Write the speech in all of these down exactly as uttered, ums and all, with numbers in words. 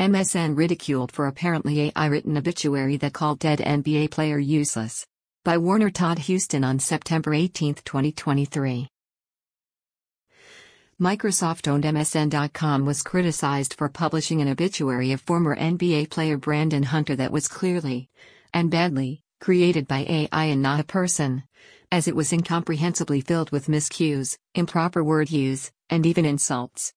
M S N ridiculed for apparently A I-written obituary that called dead N B A player useless. By Warner Todd Huston on September eighteenth, twenty twenty-three. Microsoft-owned M S N dot com was criticized for publishing an obituary of former N B A player Brandon Hunter that was clearly, and badly, created by A I and not a person, as it was incomprehensibly filled with miscues, improper word use, and even insults.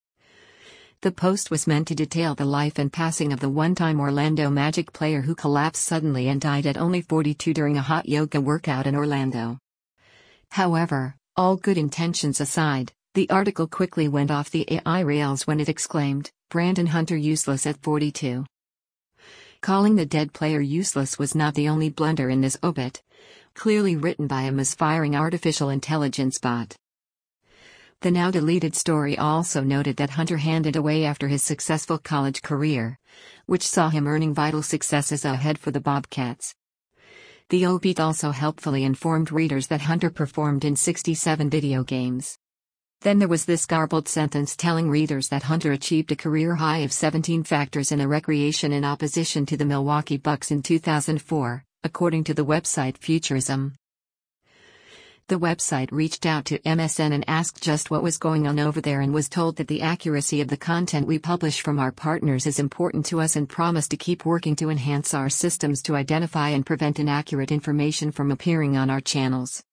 The post was meant to detail the life and passing of the one-time Orlando Magic player who collapsed suddenly and died at only forty-two during a hot yoga workout in Orlando. However, all good intentions aside, the article quickly went off the A I rails when it exclaimed, "Brandon Hunter useless at forty-two." Calling the dead player useless was not the only blunder in this obit, clearly written by a misfiring artificial intelligence bot. The now deleted story also noted that Hunter handed away after his successful college career, which saw him earning vital successes ahead for the Bobcats. The obit also helpfully informed readers that Hunter performed in sixty-seven video games. Then there was this garbled sentence telling readers that Hunter achieved a career high of seventeen factors in a recreation in opposition to the Milwaukee Bucks in two thousand four, according to the website Futurism. The website reached out to M S N and asked just what was going on over there and was told that the accuracy of the content we publish from our partners is important to us and promised to keep working to enhance our systems to identify and prevent inaccurate information from appearing on our channels.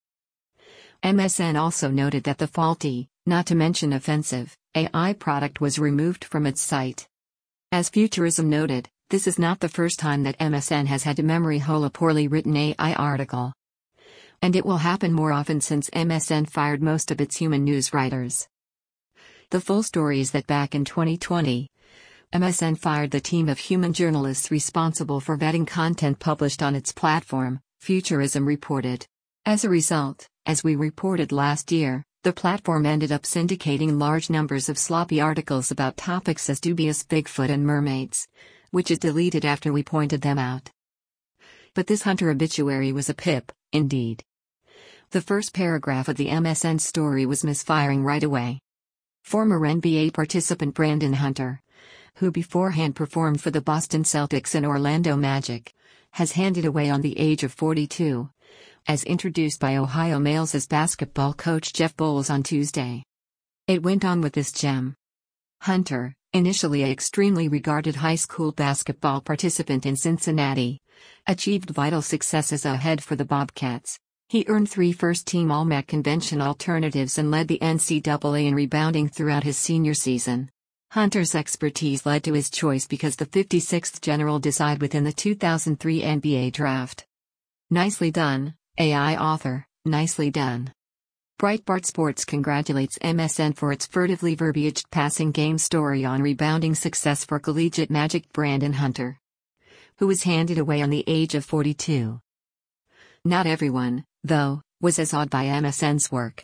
M S N also noted that the faulty, not to mention offensive, A I product was removed from its site. As Futurism noted, this is not the first time that M S N has had to memory hole a poorly written A I article. And it will happen more often since M S N fired most of its human news writers. The full story is that back in twenty twenty, M S N fired the team of human journalists responsible for vetting content published on its platform, Futurism reported. As a result, as we reported last year, the platform ended up syndicating large numbers of sloppy articles about topics as dubious Bigfoot and mermaids, which is deleted after we pointed them out. But this Hunter obituary was a pip, indeed. The first paragraph of the M S N story was misfiring right away. Former N B A participant Brandon Hunter, who beforehand performed for the Boston Celtics and Orlando Magic, has handed away on the age of forty-two, as introduced by Ohio Males' basketball coach Jeff Bowles on Tuesday. It went on with this gem. Hunter, initially a extremely regarded high school basketball participant in Cincinnati, achieved vital successes ahead for the Bobcats. He earned three first-team All-M A C convention alternatives and led the N C double A in rebounding throughout his senior season. Hunter's expertise led to his choice because the fifty-sixth general decided within the two thousand three N B A draft. Nicely done, A I author, nicely done. Breitbart Sports congratulates M S N for its furtively verbiaged passing game story on rebounding success for collegiate Magic Brandon Hunter, who was handed away on the age of forty-two. Not everyone, though, was as awed by M S N's work.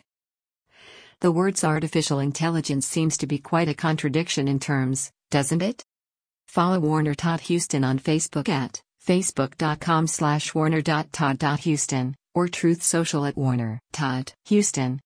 The words artificial intelligence seems to be quite a contradiction in terms, doesn't it? Follow Warner Todd Huston on Facebook at facebook.com slash warner.todd.huston, or Truth Social at Warner Todd Huston.